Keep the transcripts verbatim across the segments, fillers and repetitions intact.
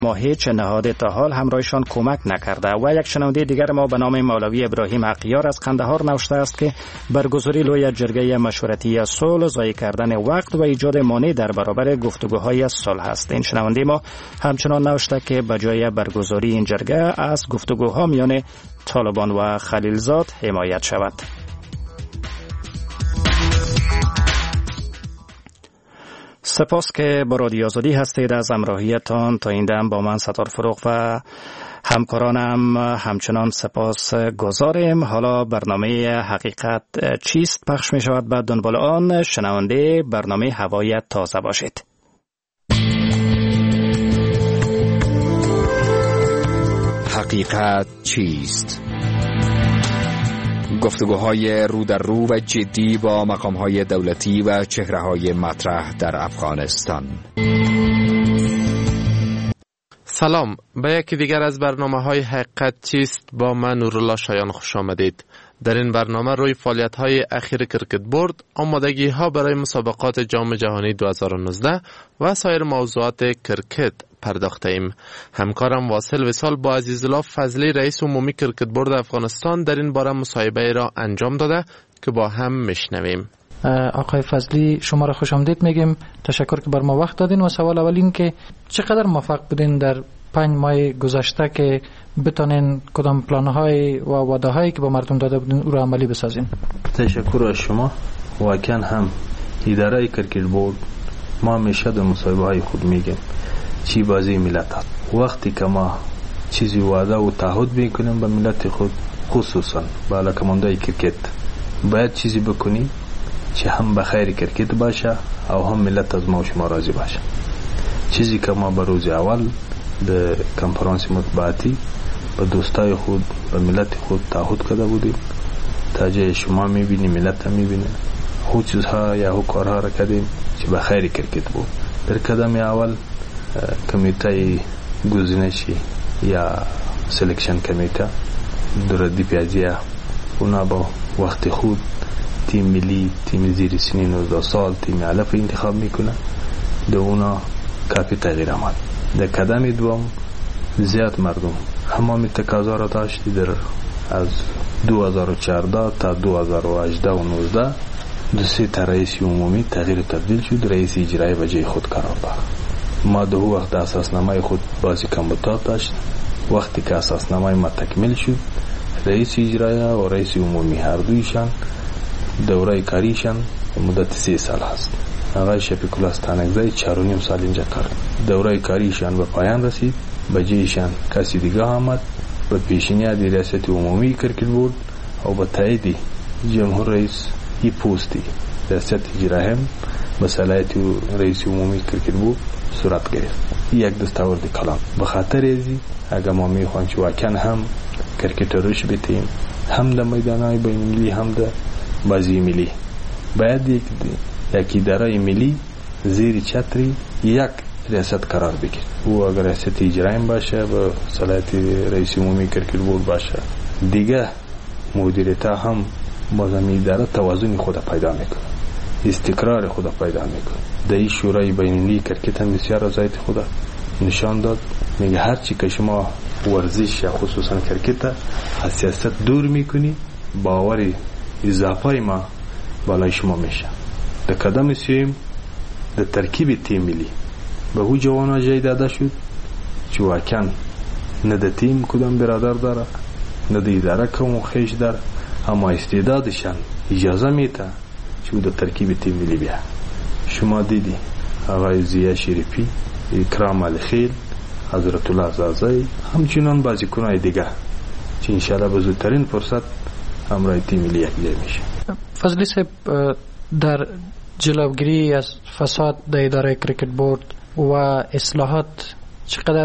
ما هیچ نهاد تا حال همراهشان کمک نکرده. و یک شنونده دیگر ما به نام مولوی ابراهیم حقیار از قندهار نوشته است که برگزاری لوی جرگه مشورتی صلح ضایع کردن وقت و ایجاد مانع در برابر گفتگوهای صلح است. این شنونده ما همچنان نوشته که به جای برگزاری این جرگه از گفتگوها میان طالبان و خلیلزاد حمایت شود. سپاس که با رادیو آزادی هستید. از همراهیتان تا این دم با من ستار فروغ و همکارانم همچنان سپاس گذاریم. حالا برنامه حقیقت چیست پخش می شود. بعد دنبال آن شنونده برنامه هوای تازه باشید. حقیقت چیست؟ گفتگوهای رو در رو و جدی با مقامهای دولتی و چهره‌های مطرح در افغانستان. سلام، به یکی دیگر از برنامه‌های حقیقت چیست با من نورالله شایان خوش آمدید. در این برنامه روی فعالیت‌های اخیر کرکت بورد، آمادگی‌ها برای مسابقات جام جهانی دو هزار و نوزده و سایر موضوعات کرکت پرداخته ایم. همکارم واصل وصال با عزیزالله فضلی رئیس عمومی کرکت بورد افغانستان در این باره مصاحبه را انجام داده که با هم میشنویم. آقای فضلی شما را خوش آمدید میگیم. تشکر که بر ما وقت دادین. و سوال اول این که چقدر موفق بودین در پنج ماه گذشته که بتونین کدام پلان‌های و وعده‌هایی که با مردم داده بودین او را عملی بسازین؟ تشکر از شما. واقعا هم اداره کرکت بورد ما همیشه در مصاحبه‌های خود میگیم چی بازی ملت هست. وقتی که ما چیزی وعده و تعهد میکنیم به ملت خود، خصوصا به علاقه‌مندای کرکت، باید چیزی بکنیم که هم به خیر کرکت باشه او هم ملت از ما و شما راضی باشه. چیزی که ما به روز اول در کنفرانس مطبوعاتی به دوستای خود به ملت خود تعهد کرده بودیم تا جای شما میبینی ملت هم میبینه. خود چیزها یا خود کارها را کردیم که به خیر کرکت بود. در قدم اول کمیته گزینشی یا سلکشن کمیته دردی پیازیه، اونا با وقت خود تیم ملی، تیم زیر سنین نوزده سال، تیم علف انتخاب میکنه. در اونا کافی تغییر آمد. در قدم دوم زیاد مردم همه تقاضا را داشتی. در از دو هزار و چهارده تا دو هزار و هجده و نوزده دو سه تا رئیس عمومی تغییر تبدیل شد، رئیس اجرایی به جای خود قرار داد. ما در وقت اساسنامه خود بازی کمبودات داشت. وقتی که اساسنامه ما تکمیل شد، رئیس اجرایی و رئیس عمومی هر دویشان دوره کاریشان مدت سه سال هست. آقای شفیق الله ستانکزی چهار و نیم سال اینجا کار. دوره کاریشان به پایان رسید. به جایشان کسی دیگه آمد به پیشنهاد ریاست عمومی کرکت بورد و با تایید جمهور رئیس ای پستی ریاست اجرایی هم به صلاحیت رئیس عمومی کرکت بورد صورت گرفت. یک دستاورد کلان. به خاطر ازی اگر ما میخوایم که واقعا هم کرکت روش بتیم، هم در میدانهای بین‌المللی هم در بازی ملی، باید یک یک اداره ملی زیر چتری یک ریاست قرار بگیره. او اگر ریاست اجرایی باشه به صلاحیت رئیس عمومی کرکت بورد باشه، دیگه مدیریت هم باز هم اداره توازن خود پیدا میکنه، استقرار خود پیدا میکنه. در این شورای بین‌المللی کرکت هم بسیار رضایت خود نشان داد. میگه هر چی که شما ورزش یا خصوصا کرکت از سیاست دور میکنی، باوری اضافه ما بالای شما میشه. در قدم سوم در ترکیب تیم ملی به او جوانا جای داده شد که واقعا نه در تیم کدام برادر داره، نه در اداره کم خیش داره، اما استعدادشان اجازه میده که در ترکیب تیم ملی بیا. شما دیدی آقای ضیا شریفی، اکرام علی خیل، حضرت الله زازی، همچنان بازیکن‌های دیگه که انشاءالله به زودترین فرصت همراه تیم ملی یکجا میشه. فضلی صاحب، در جلوگیری از فساد در اداره کرکت بورد و اصلاحات چقدر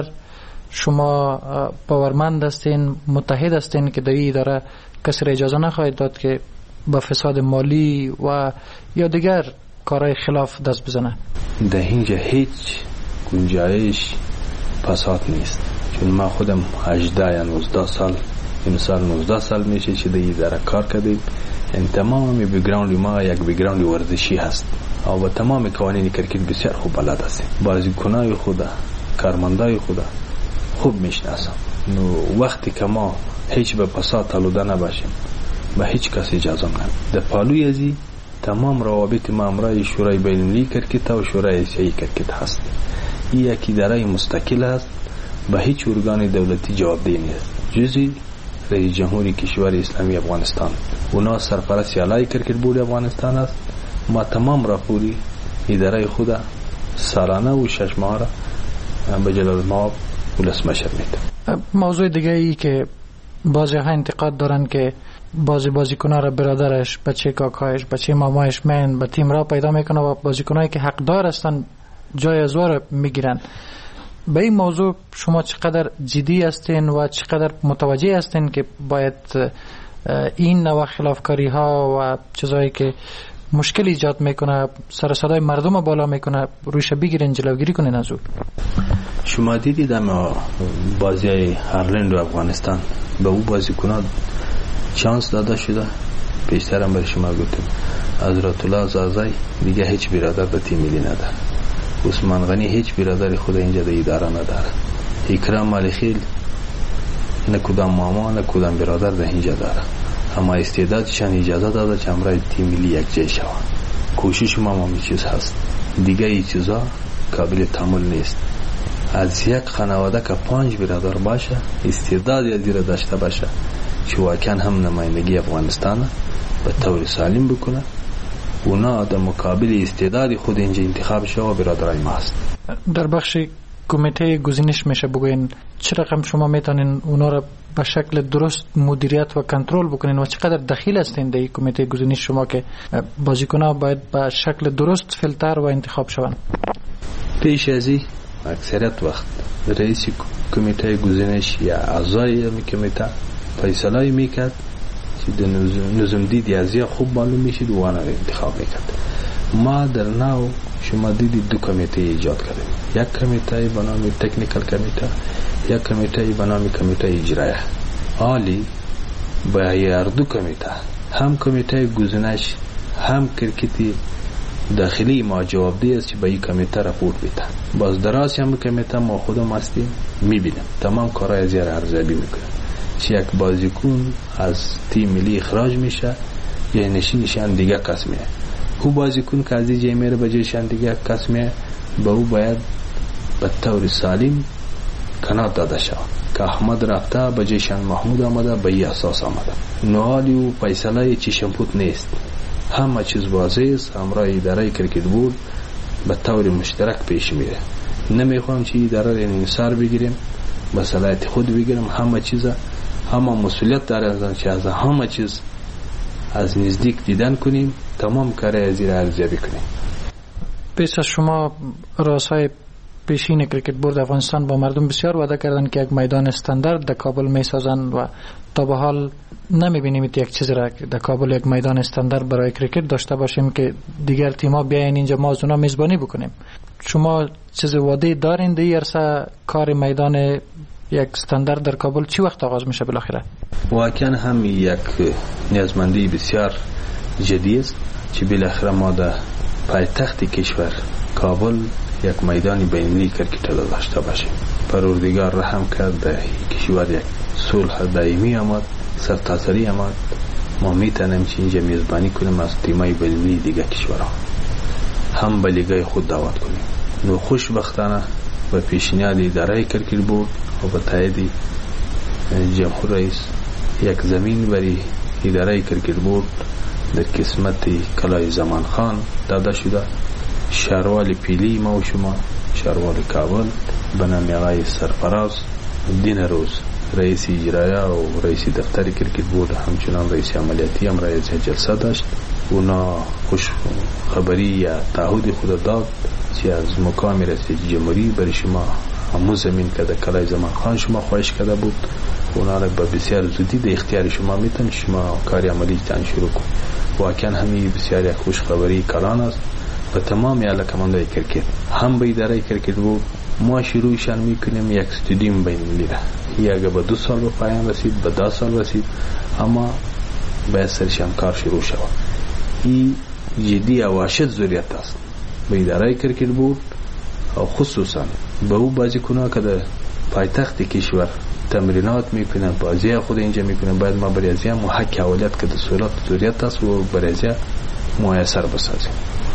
شما باورمند هستین، متحد هستین که در این اداره کسی را اجازه نخواهید داد که با فساد مالی و یا دیگر کارهای خلاف دست بزنه؟ در اینجا هیچ گنجایش فساد نیست، چون ما خودم هجده یا نوزده سال امسال نوزده سال میشه که در اداره کار کردیم. این تمام بیگراند ما یک بیگراند ورزشی هست و با تمام قوانین کرکت بسیار خوب بلد هستیم. بازیکنای خدا، کارمندای خدا خوب میشناسم. نو وقتی که ما هیچ به فساد آلوده نباشیم به هیچ کس اجازه نمیدیم. در پالوی ازی تمام روابط ما امرای شورای بین المللی کرکت و شورای آسیایی کرکت هست. این یک اداره مستقل است، به هیچ ارگان دولتی جوابدهی نیست جزی رئیس جمهوری کشور اسلامی افغانستان. اونا سرپرست اعلای کرکت بورد افغانستان است. ما تمام راپوری اداره خود سالانه و شش ماه را به جلال ما ولس مشر میده. موضوع دیگه ای که بعضی ها انتقاد دارن که بعضی بازیکن‌ها را برادرش، بچه کاکایش، بچه مامایش من به تیم را پیدا میکنه و بازیکنایی که حقدار هستن جای از او را میگیرن. به این موضوع شما چقدر جدی هستین و چقدر متوجه هستین که باید این نوع خلافکاری ها و چیزایی که مشکل ایجاد میکنه، سر صدای مردم بالا میکنه، رویش بگیرین، جلوگیری کنین از او؟ شما دیدید اما بازی هارلند و افغانستان به او بازیکنان چانس داده شده. پیشترم برای شما گفتم حضرت الله زازای دیگه هیچ برادر به تیم ملی نداره. عثمان غنی هیچ برادر خود اینجا در اداره نداره. اکرام مالخیل نه کدام ماما نه کدام برادر در اینجا داره. اما استعدادشان اجازه داده که امرای تیم ملی یک جای شود. کوشش ما همین چیز هست. دیگه این چیزا قابل تحمل نیست. از یک خانواده که پنج برادر باشه، استعداد یا زیر داشته باشه که واقعا هم نمایندگی افغانستان به طور سالم بکنه، اونا در مقابل استعداد خود اینجا انتخاب شده و برادرای ما هست. در بخش کمیته گزینش میشه بگوین چه رقم شما میتونین اونا را به شکل درست مدیریت و کنترل بکنین و چقدر دخیل هستین در کمیته گزینش شما که بازیکن‌ها باید به شکل درست فیلتر و انتخاب شوند؟ پیش ازی اکثریت وقت رئیس کمیته گزینش یا اعضای کمیته فیصله میکرد که نظم دیدی ازی خوب معلوم میشید و آنها انتخاب میکرد. ما در ناو شما دیدید دو کمیته ایجاد کردیم، یک کمیته به نام تکنیکل کمیته، یک کمیته به نام کمیته اجرایی. حالی با هر دو کمیته، هم کمیته گزینش هم کرکتی داخلی ما جوابدهی است که به این کمیته راپورت میده. باز دراز هم کمیته ما خودم هستیم میبینیم تمام کارهای از یار ارزیابی میکنیم چه یک بازیکن از تیم ملی اخراج میشه یا نشینشان دیگه قسمیه. او بازیکن که از دیگه میره به جایشان دیگه قسمیه، به او باید به طور سالم کنار داده شود که احمد رفته به جایشان محمود آمده، به این اساس آمده. نوالی و فیصله چشمپوت نیست، همه چیز واضح است. امرای اداره کرکت بورد به طور مشترک پیش میره. نمیخوام چی اداره را انحصار بگیریم، به صلاحیت خود بگیریم. همه چیز همه مسئولیت داره که از همه چیز از نزدیک دیدن کنیم، تمام کار از این ارزیابی کنیم. پیش از شما رؤسای پیشین کرکت بورد افغانستان با مردم بسیار وعده کردن که یک میدان استاندارد در کابل میسازند و تا به حال نمیبینیم یک چیزی را در کابل یک میدان استاندارد برای کرکت داشته باشیم که دیگر تیم‌ها بیاین اینجا ما از اونا میزبانی بکنیم. شما چیز وعده دارین در این عرصه؟ کار میدان یک استاندارد در کابل چی وقت آغاز میشه بالاخره؟ واقعا هم یک نیازمندی بسیار جدی است که بالاخره ما در پایتخت کشور کابل یک میدانی بین‌المللی کرکت داشته باشیم. پروردگار رحم کرد در کشور یک صلح دائمی آمد، سرتاسری آمد. ما میتونیم که اینجا میزبانی کنیم از تیمای بین‌المللی دیگه کشورها، هم به لیگای خود دعوت کنیم. نو خوشبختانه و پیشنهاد اداره کرکت بورد و با تایید جمهور رئیس یک زمین برای اداره کرکت بورد در قسمت کلای زمان خان داده شده. شهروال پیلی ما و شما، شهروال کابل به نام آقای سرفراز دین روز رئیس اجرایی و رئیس دفتر کرکت بورد، همچنان رئیس عملیاتی هم رئیس جلسه داشت. اونا خوش خبری یا تعهد خود داد که از مقام رئیس جمهوری برای شما همون زمین که در کلای زمان خان شما خواهش کرده بود، اونا را به بسیار زودی در اختیار شما میتون شما کاری عملی تان شروع کن. واقعا همین بسیار یک خوش خبری کلان است و تمام اعلی کماندای کرکت هم به اداره کرکت بود. ما شروعشان میکنیم یک استادیوم بین‌المللی را، یا اگه به دو سال به پایان رسید، به ده سال رسید، اما باید سرشان کار شروع شود. این جدی و واشد ضرورت است به اداره کرکت بود و خصوصا به او بازیکن‌ها که در پایتخت کشور تمرینات میکنن، بازی خود اینجا میکنن. باید ما برای ازیا مو حق اولیت که دستورات ضروریت است و برای ازیا میسر بسازیم.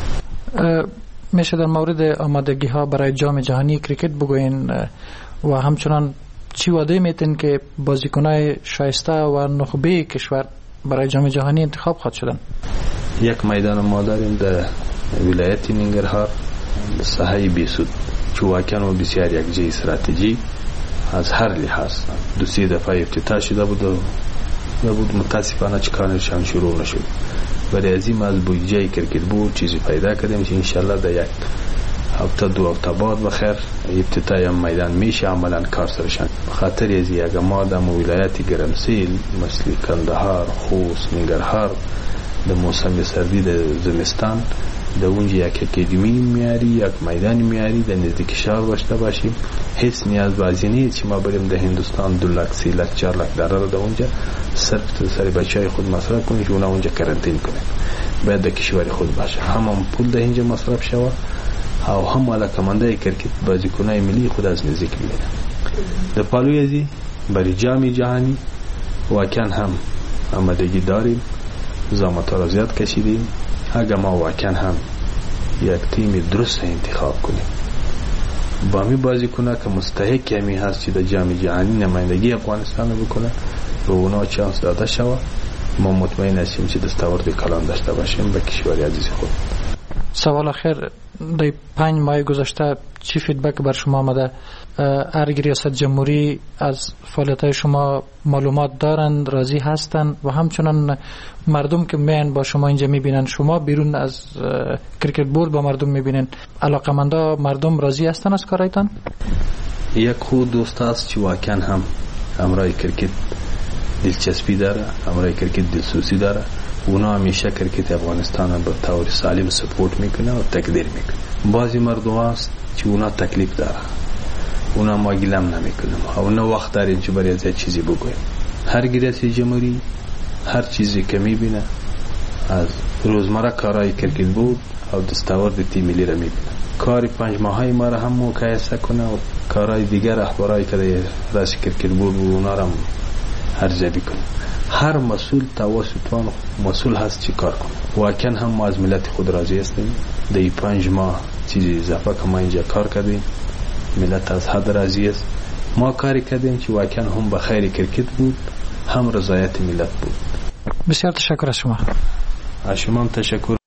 میشه در مورد آمادگی ها برای جام جهانی کریکت بگوین و همچنان چی وعده میتین که بازیکنای شایسته و نخبه کشور برای جام جهانی انتخاب خواهد شدن؟ یک میدان ما داریم در ولایت ننگرهار، ساحه بیسود که واقعا بسیار یک جای استراتژی از هر لحاظ. دو سه دفعه افتتاح شده بود و بود متاسفانه چه کارشان شروع نشد. برای ازیم از بودجه کرکت بود چیزی پیدا کردیم که انشالله در یک هفته دو هفته بعد بخیر افتتاح میدان میشه عملا کار سرشان. خاطر از یک ما در ولایت گرمسیل مثل کندهار، خوست، ننگرهار در موسم سردی در زمستان در اونجا یک اکادمی میاری، یک میدان میاری در نزدیک شهر داشته باشیم. هیچ نیاز بازی نیست که ما بریم در هندوستان دو لک سی لک چهار لک دلار در اونجا صرف سر بچهای خود مصرف کنیم که اونا اونجا کرنتین کنیم. باید در کشور خود باشه، هم پول در اینجا مصرف شود او هم علاقمنده کرکت بازیکنای ملی خود از نزدیک ببینه. در پالوی ازی برای جام جهانی واقعا هم آمادگی داریم، زحمت را زیاد کشیدیم. اگر ما واقعا هم یک تیم درست انتخاب کنیم با می بازیکنه که مستحق همی هست که در جام جهانی نمایندگی افغانستان بکنه و اونا چانس داده شود، ما مطمئن هستیم که دستاورد کلان داشته باشیم به کشور عزیز خود. سوال آخر، در پنج ماه گذشته چی فیدبک بر شما آمده؟ ارگ ریاست جمهوری از فعالیت‌های شما معلومات دارند، راضی هستند و همچنان مردم که میان با شما اینجا میبینن، شما بیرون از کریکت بورد با مردم میبینن، علاقمندا مردم راضی هستند از کارایتان؟ یک خود دوست است که واقعا هم امرای کرکت دلچسپی داره، امرای کرکت دلسوزی داره. اونا همیشه کرکت افغانستان به طور سالم سپورت میکنه و تقدیر میکنه. بعضی مردم هست که اونا تکلیف داره، اونا ما گلم نمیکنیم، اونا وقت داریم که برای از چیزی بگویم. هر ریاست جمهوری هر چیزی که میبینه از روزمره کارهای کرکت بود او دستاورد تیم ملی را میبینه. کار پنج ماهی ما را هم مقایسه کنه و کارهای دیگر اخبارایی که راست کرکت بود اونا را ارزیابی کنه. هر مسئول توسطوان مسئول هست چی کار کنه. واقعا هم ما از ملت خود راضی هستیم. در پنج ماه چیزی اضافه که ما اینجا کار کردیم، ملت از حد راضی است. ما کاری کردیم که واقعا هم به خیر کرکت بود، هم رضایت ملت بود. بسیار تشکر از شما. از شما هم تشکر.